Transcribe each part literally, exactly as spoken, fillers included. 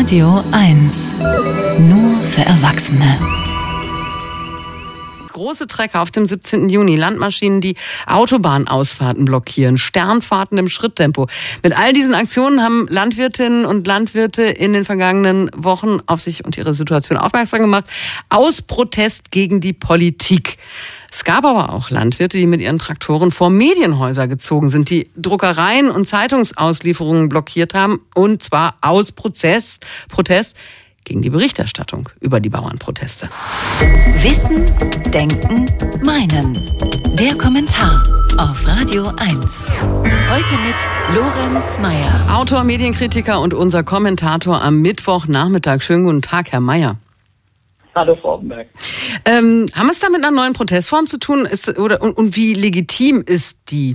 Radio eins. Nur für Erwachsene. Große Trecker auf dem siebzehnten Juni, Landmaschinen, die Autobahnausfahrten blockieren, Sternfahrten im Schritttempo. Mit all diesen Aktionen haben Landwirtinnen und Landwirte in den vergangenen Wochen auf sich und ihre Situation aufmerksam gemacht, aus Protest gegen die Politik. Es gab aber auch Landwirte, die mit ihren Traktoren vor Medienhäuser gezogen sind, die Druckereien und Zeitungsauslieferungen blockiert haben, und zwar aus Protest, Protest gegen die Berichterstattung über die Bauernproteste. Wissen, Denken, Meinen. Der Kommentar auf Radio eins. Heute mit Lorenz Meyer. Autor, Medienkritiker und unser Kommentator am Mittwochnachmittag. Schönen guten Tag, Herr Meyer. Hallo, Frau Offenberg. Ähm, haben wir es da mit einer neuen Protestform zu tun? Ist, oder, und, und wie legitim ist die?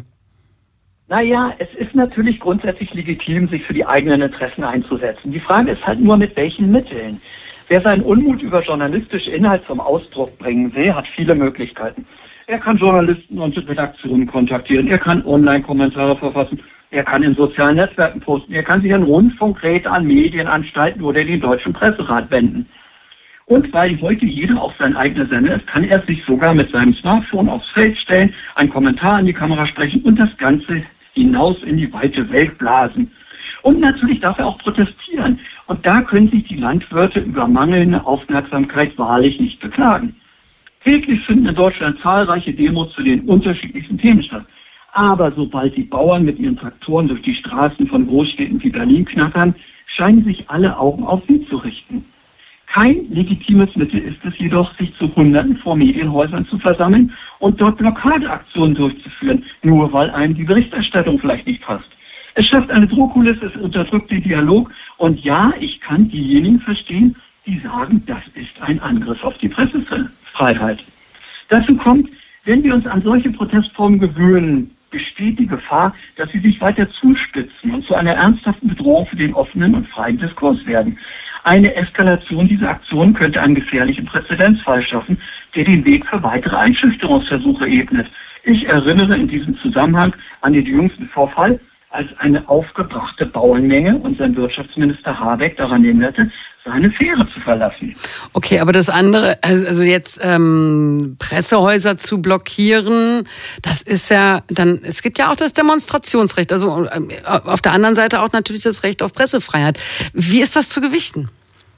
Naja, es ist natürlich grundsätzlich legitim, sich für die eigenen Interessen einzusetzen. Die Frage ist halt nur, mit welchen Mitteln. Wer seinen Unmut über journalistische Inhalt zum Ausdruck bringen will, hat viele Möglichkeiten. Er kann Journalisten und Redaktionen kontaktieren, er kann Online-Kommentare verfassen, er kann in sozialen Netzwerken posten, er kann sich an Rundfunkräte, an Medienanstalten oder den Deutschen Presserat wenden. Und weil heute jeder auch sein eigener Sender ist, kann er sich sogar mit seinem Smartphone aufs Feld stellen, einen Kommentar in die Kamera sprechen und das Ganze hinaus in die weite Welt blasen. Und natürlich darf er auch protestieren. Und da können sich die Landwirte über mangelnde Aufmerksamkeit wahrlich nicht beklagen. Täglich finden in Deutschland zahlreiche Demos zu den unterschiedlichsten Themen statt. Aber sobald die Bauern mit ihren Traktoren durch die Straßen von Großstädten wie Berlin knattern, scheinen sich alle Augen auf sie zu richten. Kein legitimes Mittel ist es jedoch, sich zu Hunderten vor Medienhäusern zu versammeln und dort Blockadeaktionen durchzuführen, nur weil einem die Berichterstattung vielleicht nicht passt. Es schafft eine Drohkulisse, es unterdrückt den Dialog und ja, ich kann diejenigen verstehen, die sagen, das ist ein Angriff auf die Pressefreiheit. Dazu kommt, wenn wir uns an solche Protestformen gewöhnen, besteht die Gefahr, dass sie sich weiter zuspitzen und zu einer ernsthaften Bedrohung für den offenen und freien Diskurs werden. Eine Eskalation dieser Aktion könnte einen gefährlichen Präzedenzfall schaffen, der den Weg für weitere Einschüchterungsversuche ebnet. Ich erinnere in diesem Zusammenhang an den jüngsten Vorfall, als eine aufgebrachte Bauernmenge unseren Wirtschaftsminister Habeck daran hinderte, seine Fähre zu verlassen. Okay, aber das andere, also jetzt ähm, Pressehäuser zu blockieren, das ist ja dann, es gibt ja auch das Demonstrationsrecht, also äh, auf der anderen Seite auch natürlich das Recht auf Pressefreiheit. Wie ist das zu gewichten?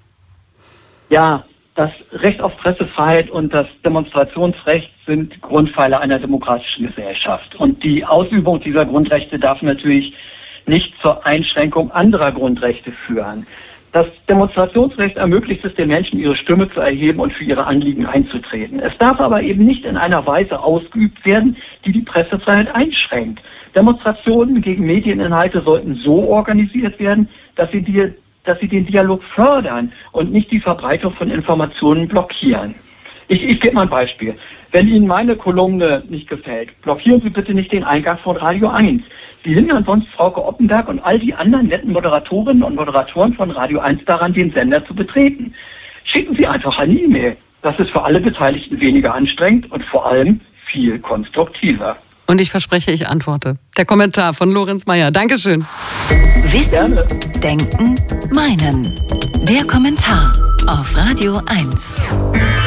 Ja, das Recht auf Pressefreiheit und das Demonstrationsrecht sind Grundpfeiler einer demokratischen Gesellschaft. Und die Ausübung dieser Grundrechte darf natürlich nicht zur Einschränkung anderer Grundrechte führen. Das Demonstrationsrecht ermöglicht es den Menschen, ihre Stimme zu erheben und für ihre Anliegen einzutreten. Es darf aber eben nicht in einer Weise ausgeübt werden, die die Pressefreiheit einschränkt. Demonstrationen gegen Medieninhalte sollten so organisiert werden, dass sie die dass sie den Dialog fördern und nicht die Verbreitung von Informationen blockieren. Ich, ich gebe mal ein Beispiel. Wenn Ihnen meine Kolumne nicht gefällt, blockieren Sie bitte nicht den Eingang von Radio eins. Sie hindern sonst Frauke Oppenberg und all die anderen netten Moderatorinnen und Moderatoren von Radio eins daran, den Sender zu betreten. Schicken Sie einfach eine E-Mail. Das ist für alle Beteiligten weniger anstrengend und vor allem viel konstruktiver. Und ich verspreche, ich antworte. Der Kommentar von Lorenz Meyer. Dankeschön. Wissen, Gerne. Denken, Meinen. Der Kommentar auf Radio eins.